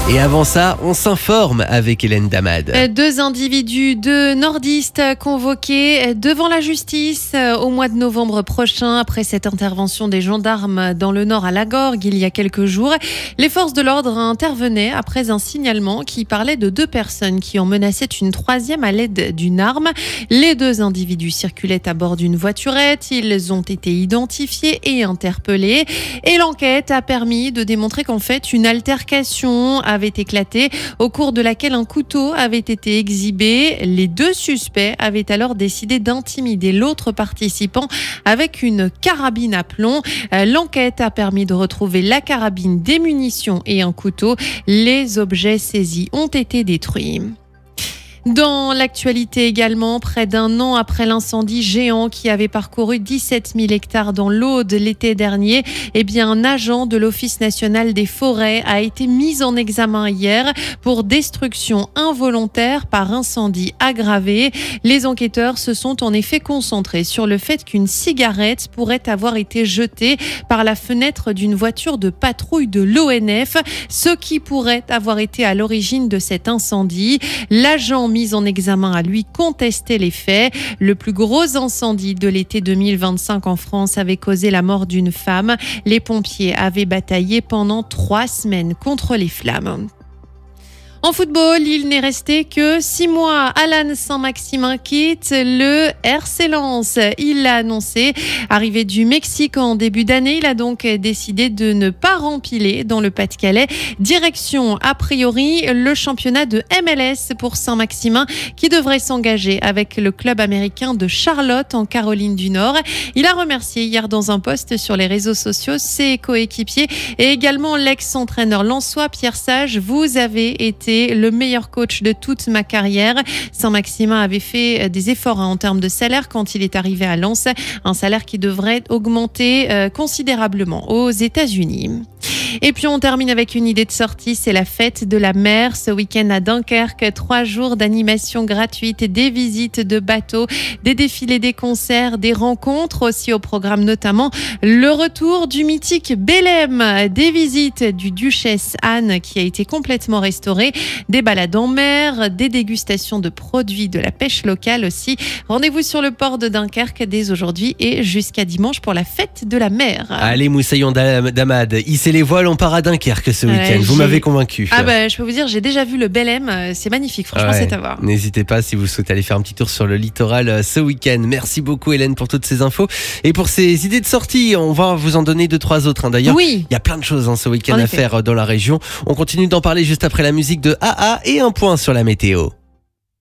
Et avant ça, on s'informe avec Hélène Damad. 2 individus, 2 nordistes convoqués devant la justice au mois de novembre prochain après cette intervention des gendarmes dans le nord à Lagorgue il y a quelques jours. Les forces de l'ordre intervenaient après un signalement qui parlait de 2 personnes qui en menaçaient une 3e à l'aide d'une arme. Les 2 individus circulaient à bord d'une voiturette. Ils ont été identifiés et interpellés. Et l'enquête a permis de démontrer qu'en fait, une altercation avait éclaté au cours de laquelle un couteau avait été exhibé. Les 2 suspects avaient alors décidé d'intimider l'autre participant avec une carabine à plomb. L'enquête a permis de retrouver la carabine, des munitions et un couteau. Les objets saisis ont été détruits. Dans l'actualité également, près d'1 an après l'incendie géant qui avait parcouru 17 000 hectares dans l'Aude l'été dernier, un agent de l'Office national des forêts a été mis en examen hier pour destruction involontaire par incendie aggravé. Les enquêteurs se sont en effet concentrés sur le fait qu'une cigarette pourrait avoir été jetée par la fenêtre d'une voiture de patrouille de l'ONF, ce qui pourrait avoir été à l'origine de cet incendie. L'agent mis en examen a lui contesté les faits. Le plus gros incendie de l'été 2025 en France avait causé la mort d'une femme. Les pompiers avaient bataillé pendant 3 semaines contre les flammes. En football, il n'est resté que 6 mois. Alan Saint-Maximin quitte le RC Lens. Il l'a annoncé. Arrivé du Mexique en début d'année, il a donc décidé de ne pas rempiler dans le Pas-de-Calais. Direction, a priori, le championnat de MLS pour Saint-Maximin qui devrait s'engager avec le club américain de Charlotte en Caroline du Nord. Il a remercié hier dans un post sur les réseaux sociaux ses coéquipiers et également l'ex-entraîneur lensois Pierre Sage. Vous avez été le meilleur coach de toute ma carrière. Saint-Maximin avait fait des efforts en termes de salaire quand il est arrivé à Lens, un salaire qui devrait augmenter considérablement aux États-Unis. Et puis on termine avec une idée de sortie, c'est la fête de la mer ce week-end à Dunkerque. 3 jours d'animation gratuite, des visites de bateaux, des défilés, des concerts, des rencontres aussi au programme, notamment le retour du mythique Belém, des visites du Duchesse Anne qui a été complètement restaurée, des balades en mer, des dégustations de produits de la pêche locale aussi. Rendez-vous sur le port de Dunkerque dès aujourd'hui et jusqu'à dimanche pour la fête de la mer. Allez Moussaillon Damad, hissez les voiles, on part à Dunkerque ce week-end. Vous m'avez convaincu. Je peux vous dire, j'ai déjà vu le Belém, c'est magnifique, franchement c'est à voir. N'hésitez pas si vous souhaitez aller faire un petit tour sur le littoral ce week-end. Merci beaucoup Hélène pour toutes ces infos et pour ces idées de sortie. On va vous en donner 2-3 autres. D'ailleurs, il y a plein de choses ce week-end à faire dans la région. On continue d'en parler juste après la musique de AA et un point sur la météo.